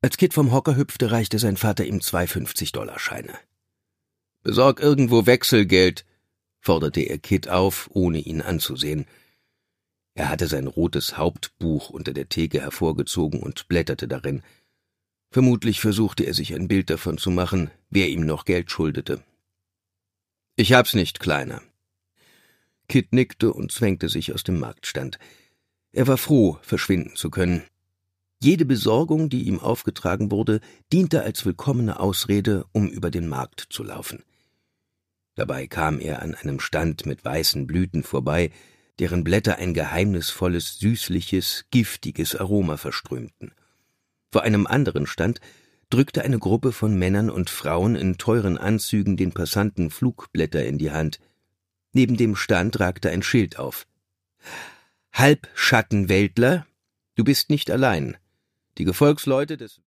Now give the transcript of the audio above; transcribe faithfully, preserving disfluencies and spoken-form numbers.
Als Kit vom Hocker hüpfte, reichte sein Vater ihm zwei fünfzig-Dollar-Scheine. »Besorg irgendwo Wechselgeld«, forderte er Kit auf, ohne ihn anzusehen. Er hatte sein rotes Hauptbuch unter der Theke hervorgezogen und blätterte darin. Vermutlich versuchte er sich ein Bild davon zu machen, wer ihm noch Geld schuldete. »Ich hab's nicht, Kleiner.« Kit nickte und zwängte sich aus dem Marktstand. Er war froh, verschwinden zu können. Jede Besorgung, die ihm aufgetragen wurde, diente als willkommene Ausrede, um über den Markt zu laufen. Dabei kam er an einem Stand mit weißen Blüten vorbei, deren Blätter ein geheimnisvolles, süßliches, giftiges Aroma verströmten. Vor einem anderen Stand drückte eine Gruppe von Männern und Frauen in teuren Anzügen den Passanten Flugblätter in die Hand. Neben dem Stand ragte ein Schild auf. »Halbschattenweltler, du bist nicht allein. Die Gefolgsleute des